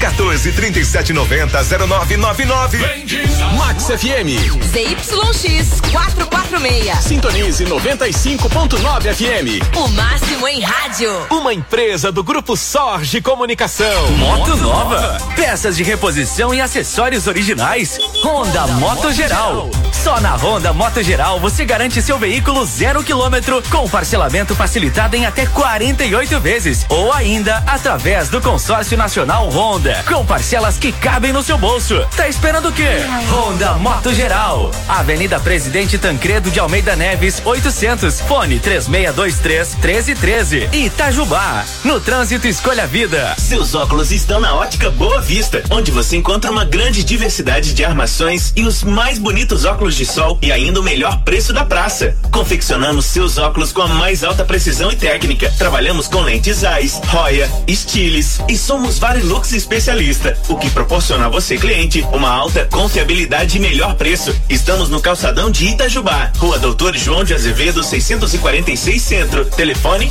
1437900999. Max FM. ZYX 446. Sintonize 95.9 FM. O máximo em rádio. Uma empresa do Grupo Sorge Comunicação. Moto nova, peças de reposição e acessórios originais. Honda Moto Geral. Só na Honda Moto Geral você garante seu veículo 0 km com parcelamento facilitado em até 48 vezes ou ainda através do Consórcio Nacional Honda, com parcelas que cabem no seu bolso. Tá esperando o quê? Honda Moto Geral, Avenida Presidente Tancredo de Almeida Neves 800, fone 3623-1313. Itajubá, no trânsito escolha a vida. Seus óculos estão na Ótica Boa Vista, onde você encontra uma grande diversidade de armações e os mais bonitos óculos de sol e ainda o melhor preço da praça. Confeccionamos seus óculos com a mais alta precisão e técnica. Trabalhamos com lentes Zeiss, Roya, Stiles e somos Varilux especialista, o que proporciona a você, cliente, uma alta confiabilidade e melhor preço. Estamos no calçadão de Itajubá, Rua Doutor João de Azevedo 646 Centro. Telefone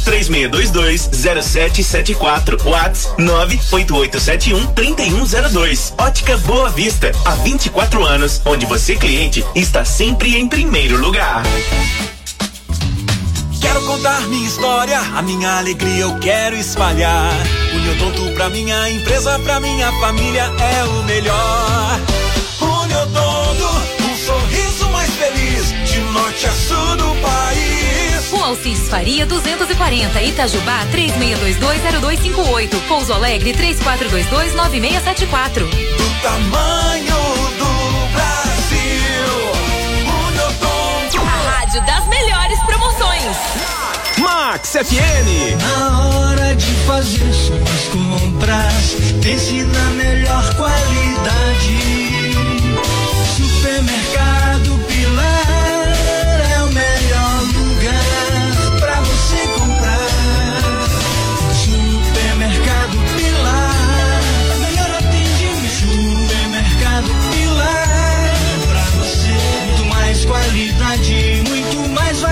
3622-0774. WhatsApp 98871-3102. Ótica Boa Vista, há 24 anos, onde você, cliente, está sempre em primeiro lugar. Quero contar minha história, a minha alegria eu quero espalhar. Uniodonto pra minha empresa, pra minha família é o melhor. Uniodonto, um sorriso mais feliz, de norte a sul do país. O Alcides Faria 240, Itajubá 36220258, Pouso Alegre 34229674. Do tamanho do Brasil, Uniodonto. A rádio das melhores promoções. Max FM. Na hora de fazer suas compras, pense na melhor qualidade. Supermercado Pilar é o melhor lugar pra você comprar. Supermercado Pilar, melhor atendimento. Supermercado Pilar, pra você muito mais qualidade, muito mais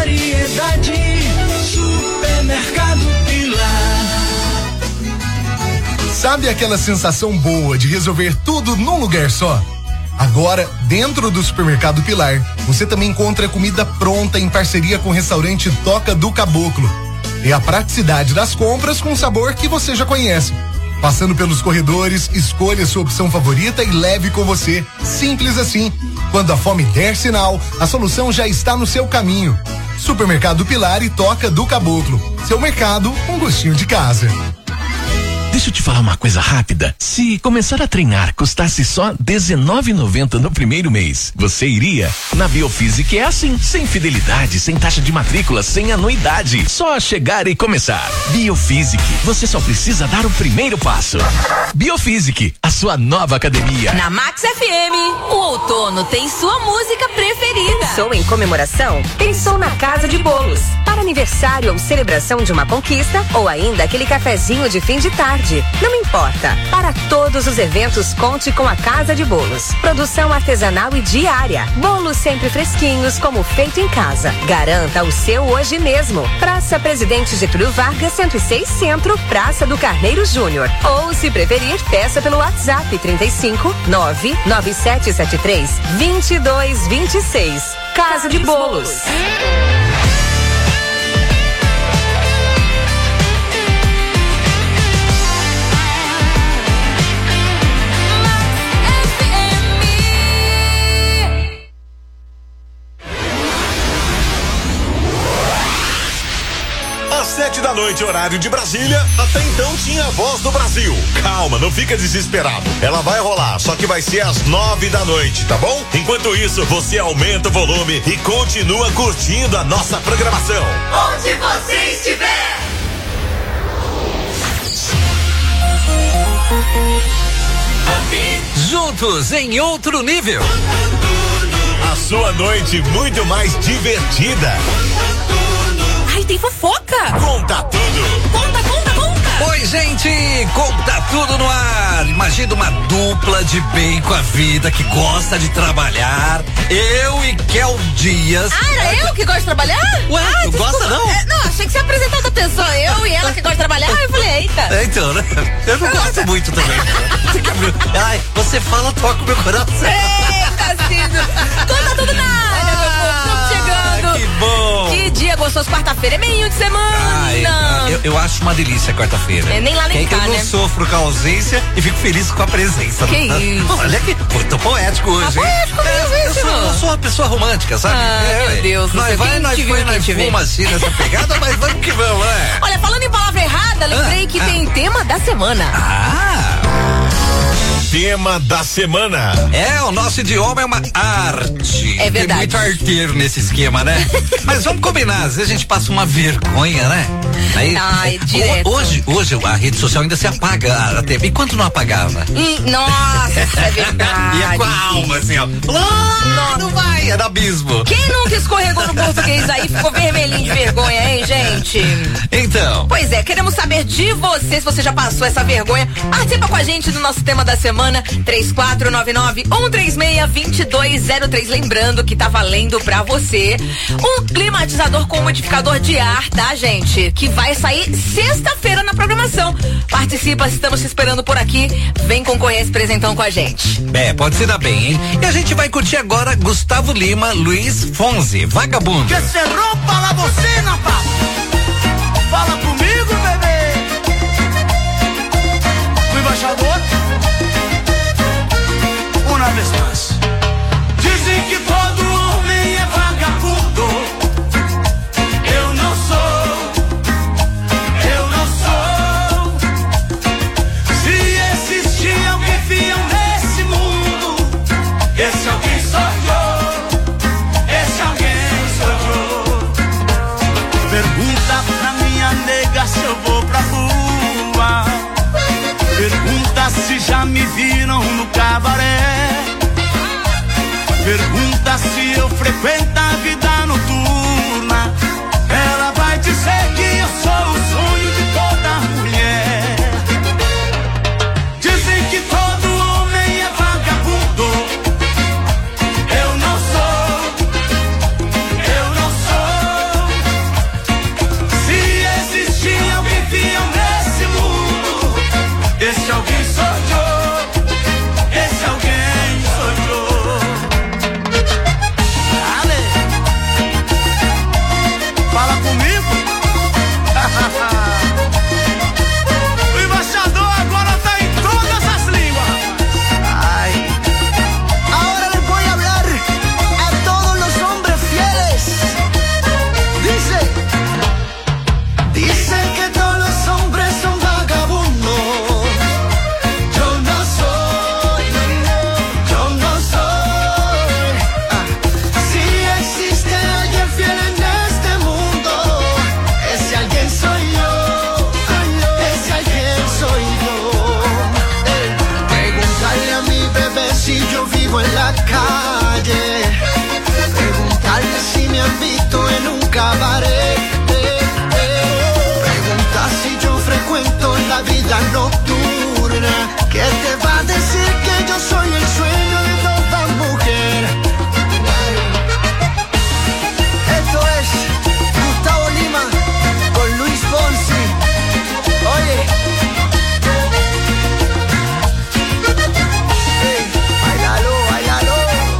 Sabe aquela sensação boa de resolver tudo num lugar só? Agora, dentro do Supermercado Pilar, você também encontra comida pronta em parceria com o restaurante Toca do Caboclo. É a praticidade das compras com sabor que você já conhece. Passando pelos corredores, escolha sua opção favorita e leve com você. Simples assim. Quando a fome der sinal, a solução já está no seu caminho. Supermercado Pilar e Toca do Caboclo. Seu mercado, um gostinho de casa. Deixa eu te falar uma coisa rápida. Se começar a treinar custasse só R$19,90 no primeiro mês, você iria? Na Biofísica é assim, sem fidelidade, sem taxa de matrícula, sem anuidade. Só chegar e começar. Biofísica, você só precisa dar o primeiro passo. Biofísica, a sua nova academia. Na Max FM, o outono tem sua música preferida. Pensou em comemoração? Pensou na Casa de Bolos. Para aniversário ou celebração de uma conquista, ou ainda aquele cafezinho de fim de tarde. Não importa. Para todos os eventos, conte com a Casa de Bolos. Produção artesanal e diária. Bolos sempre fresquinhos, como feito em casa. Garanta o seu hoje mesmo. Praça Presidente Getúlio Vargas, 106 Centro, Praça do Carneiro Júnior. Ou, se preferir, peça pelo WhatsApp 35 99773 2226. Casa de Bolos. Às 7h, horário de Brasília, até então tinha a Voz do Brasil. Calma, não fica desesperado. Ela vai rolar, só que vai ser às 9h, tá bom? Enquanto isso, você aumenta o volume e continua curtindo a nossa programação. Onde você estiver. Juntos em outro nível. A sua noite muito mais divertida. Ai, tem fofoca! Conta tudo! Conta! Oi, gente! Conta tudo no ar! Imagina uma dupla de bem com a vida que gosta de trabalhar. Eu e Kel Dias. Ah, era eu que gosto de trabalhar? Ué, tu gosta não? Não, achei que você apresentou outra pessoa. Eu e ela que gosta de trabalhar. Eu falei, eita. Então, né? Eu não gosto muito também. Ai, você fala, toca o meu coração. Eita, Cido! Conta tudo na área, meu povo. Estamos chegando. Que bom! Que dia gostoso, quarta-feira. É meio de semana. Eu acho uma delícia quarta-feira. É nem lá nem cá, eu não né? sofro com a ausência e fico feliz com a presença. Que isso? Olha que muito poético hoje. Poético mesmo, eu sou uma pessoa romântica, sabe? Meu Deus. Nós fomos assim nessa pegada, mas vamos que vamos, né? Olha, falando em palavra errada, lembrei que tem tema da semana. Tema da semana. O nosso idioma é uma arte. É verdade. Tem muito arteiro nesse esquema, né? Mas vamos combinar, às vezes a gente passa uma vergonha, né? Aí, direto. Hoje a rede social ainda se apaga a TV. Enquanto não apagava? Nossa, é verdade. Ia com a alma assim, ó. Não vai, é do abismo. Quem nunca escorregou no português aí ficou vermelhinho de vergonha, hein, gente? Então. Pois é, queremos saber de você, se você já passou essa vergonha. Participa com a gente do nosso tema da semana, 3499-136-2203. Lembrando que tá valendo pra você um climatizador com modificador de ar, tá, gente? Que vai sair sexta-feira na programação. Participa, estamos te esperando por aqui. Vem concorrer esse presentão com a gente. Pode se dar bem, hein? E a gente vai curtir agora Gustavo Lima, Luiz Fonzi, Vagabundo. Que se rompa lá você, Napá. Fala comigo, bebê. O embaixador. Uma vez mais. Dizem que todo homem é vagabundo. Eu não sou. Se existir alguém fiel nesse mundo, esse alguém sou eu. Esse alguém sou eu. Pergunta pra minha nega se eu vou pra rua. Pergunta se já me viram no cabaré. Pergunta se eu frequento a vida noturna. Ela vai dizer que eu sou o sonho de toda mulher. Dizem que todo homem é vagabundo. Eu não sou. Se existir alguém fiel nesse mundo, esse alguém vivo en la calle. Preguntarle si me han visto en un cabaret. Pregunta si yo frecuento la vida nocturna. ¿Qué te va a decir que yo soy el sueño de toda mujer? Esto es Gustavo Lima con Luis Fonsi. Oye. Bailalo, bailalo.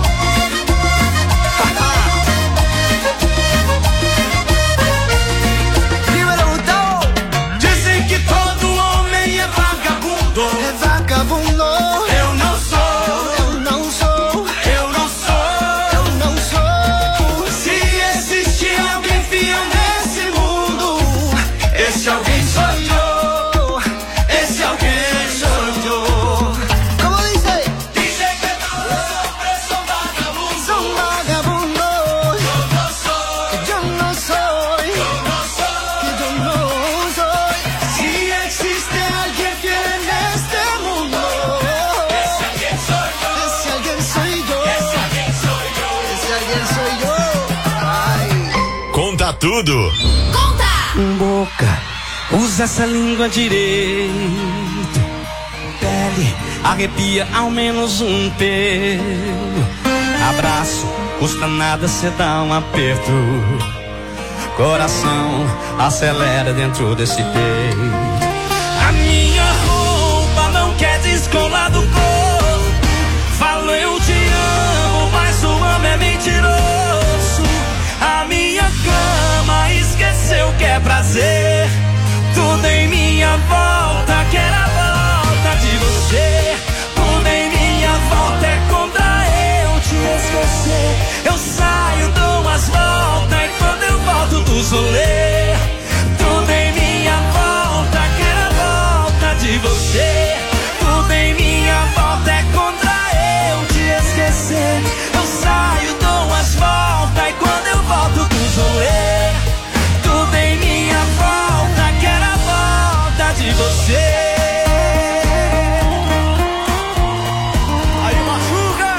Dímelo, Gustavo. Dizem que todo homem é vagabundo. É vagabundo. Eu não sou. Eu não sou. Eu não sou. Eu não sou. Se existe alguém fiel nesse mundo, esse alguém sou eu. Esse alguém sou eu. Como dice? Dizem que todos os hombres são vagabundos. São vagabundos. Eu não sou. Eu não sou. Eu não sou. Eu não sou. Se existe alguém fiel neste mundo, esse alguém sou eu. Esse alguém sou eu. Esse alguém sou eu. Esse alguém sou eu. Ai. Conta tudo. Boca, usa essa língua direito. Pele, arrepia ao menos um pelo. Abraço, custa nada cê dá um aperto. Coração, acelera dentro desse peito. A minha roupa não quer descolar do corpo. Falo eu te amo, mas o amo é mentiroso. A minha cama esqueceu que é prazer. Tudo em minha volta quer a volta de você. Tudo em minha volta é contra eu te esquecer. Eu saio, dou umas voltas e quando eu volto do rolê. Tudo em minha volta quer a volta de você. Tudo em minha volta é contra eu te esquecer. Eu saio, dou umas voltas e quando eu volto do rolê. Tudo em minha volta quer a volta de você. Aí machuca.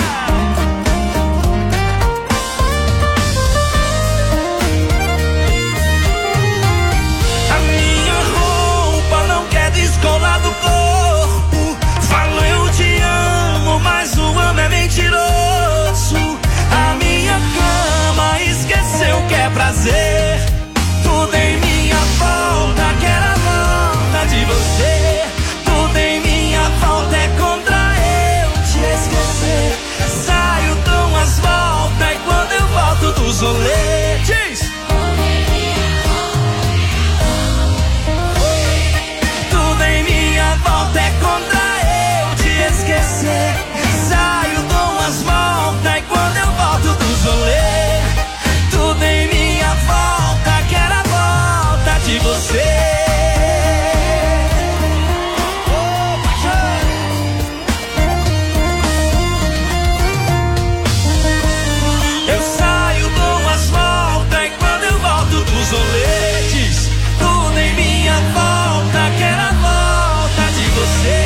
A minha roupa não quer descolar do corpo. Falo eu te amo, mas o amo é mentiroso. A minha cama esqueceu que é prazer. Tudo em minha volta quer a volta de você. Tudo em minha volta é contra eu te esquecer. Saio, dou umas voltas e quando eu volto do rolê. Diz! Tudo em minha volta é contra eu te esquecer. Saio, dou umas voltas e quando eu volto do rolê. Tudo em minha volta quer a volta de você. Eu saio, dou umas voltas e quando eu volto dos roletes. Tudo em minha volta quer a volta de você.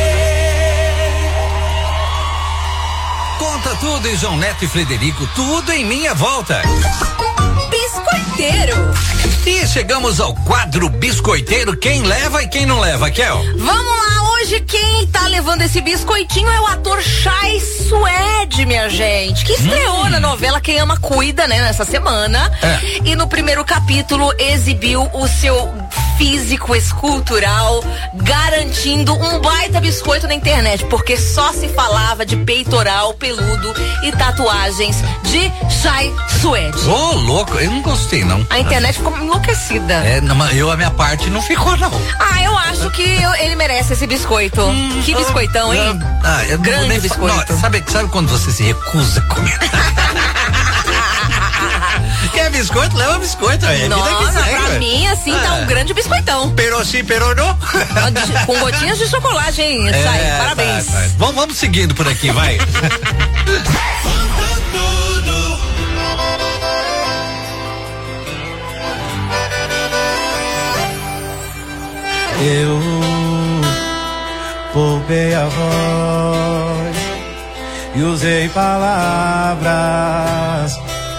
Conta tudo em João Neto e Frederico, tudo em minha volta. Biscoiteiro. E chegamos ao quadro Biscoiteiro, quem leva e quem não leva, Kel? Vamos lá, hoje quem tá levando esse biscoitinho é o ator Chay Suede, minha gente, que estreou na novela Quem Ama Cuida, né, nessa semana. E no primeiro capítulo exibiu o seu físico escultural, garantindo um baita biscoito na internet, porque só se falava de peitoral peludo e tatuagens de Chay Suede. Ô, louco, eu não gostei, não. A internet ficou enlouquecida. É, não, a minha parte não ficou, não. Ah, eu acho que ele merece esse biscoito. Que biscoitão, hein? Eu grande nem biscoito. Não, sabe quando você se recusa a comer? Quer biscoito? Leva biscoito. É Nossa, vida que segue, pra mim, assim, tá um grande biscoitão. Pero sim, pero não. Com gotinhas de chocolate, hein? Sai, parabéns. Vai. Vamos seguindo por aqui, vai. Eu poupei a voz e e usei palavras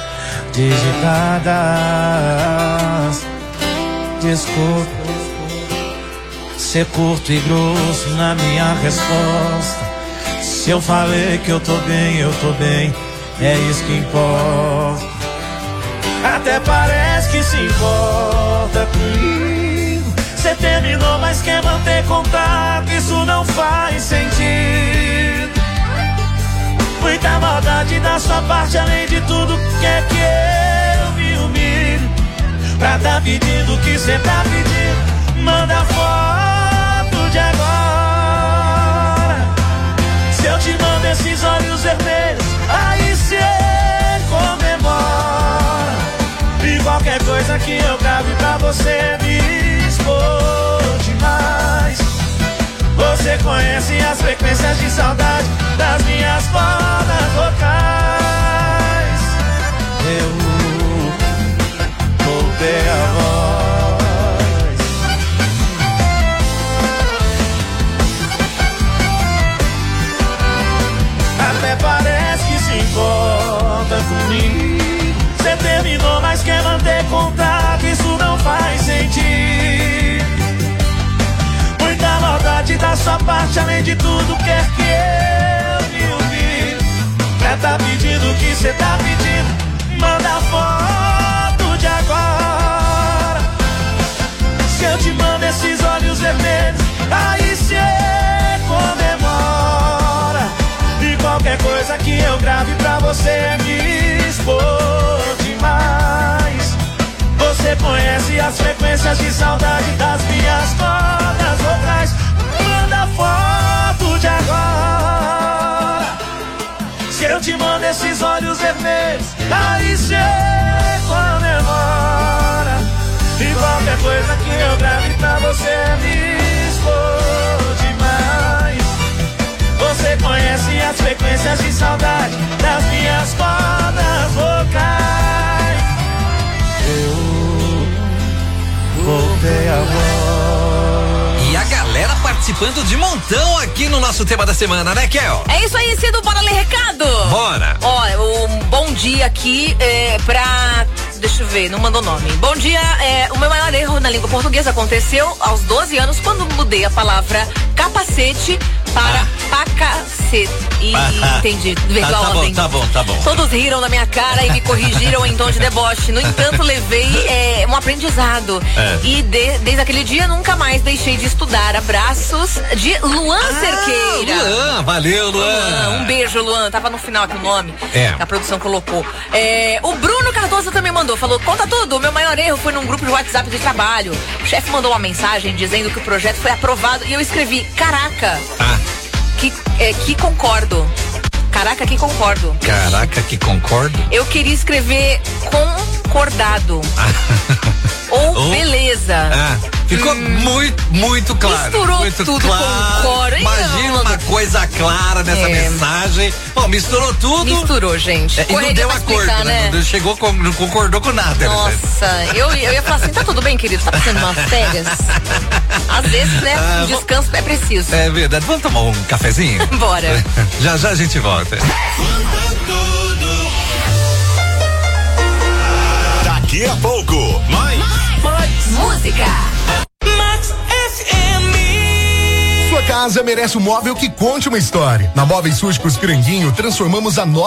digitadas. Desculpa ser curto e grosso na minha resposta. Se eu falei que eu tô bem, é isso que importa. Até parece que se importa comigo. Cê terminou, mas quer manter contato, isso não faz sentido. Muita maldade da sua parte, além de tudo, quer que eu me humilhe. Pra tá pedindo o que cê tá pedindo, manda foto de agora. Se eu te mando esses olhos vermelhos, aí cê comemora. E qualquer coisa que eu grave pra você me expor demais. Você conhece as frequências de saudade das minhas cordas vocais. Eu voltei a voz. Até parece que se importa comigo. Cê terminou, mas quer manter contato, isso não faz sentido. Muita maldade da sua parte, além de tudo, quer que eu me humilhe. Pra tá pedindo o que cê tá pedindo, manda foto de agora. Se eu te mando esses olhos vermelhos, aí cê comemora. E qualquer coisa que eu grave pra você me expor demais. Você conhece as frequências de saudade das minhas cordas vocais. Manda foto de agora. Se eu te mando esses olhos vermelhos, aí cê comemora. E qualquer coisa que eu grave pra você me expor demais. Você conhece as frequências de saudade das minhas cordas vocais. Eu voltei a voz. E a galera participando de montão aqui no nosso tema da semana, né, Kel? É isso aí, Cido, bora ler recado? Bora. Ó, um bom dia aqui pra... Deixa eu ver, não mandou nome. Bom dia, o meu maior erro na língua portuguesa aconteceu aos 12 anos quando mudei a palavra capacete para pacacete. E entendi, vírgula ordem. Tá bom. Todos riram na minha cara e me corrigiram em tom de deboche. No entanto, levei um aprendizado. E desde aquele dia, nunca mais deixei de estudar. Abraços de Luan Cerqueira. Luan, valeu, Luan. Um beijo, Luan. Tava no final aqui o nome. A produção colocou. O Bruno Cardoso também mandou. Falou, conta tudo. O meu maior erro foi num grupo de WhatsApp de trabalho. O chefe mandou uma mensagem dizendo que o projeto foi aprovado. E eu escrevi, caraca. Que concordo. Caraca, que concordo. Caraca, que concordo. Eu queria escrever concordado. Ou beleza. Ficou muito claro. Misturou muito tudo claro. Concorde. Imagina uma coisa clara nessa mensagem. Bom, misturou tudo. Misturou, gente. E não deu acordo, explicar, né? Não chegou, não concordou com nada. Nossa, eu ia falar assim, tá tudo bem, querido? Tá passando umas férias? Às vezes, né? Um descanso é preciso. É verdade. Vamos tomar um cafezinho? Bora. Já a gente volta. Daqui a pouco, mais música. Max FM. Sua casa merece um móvel que conte uma história. Na Móveis Súrgicos Piranguinho, transformamos a nova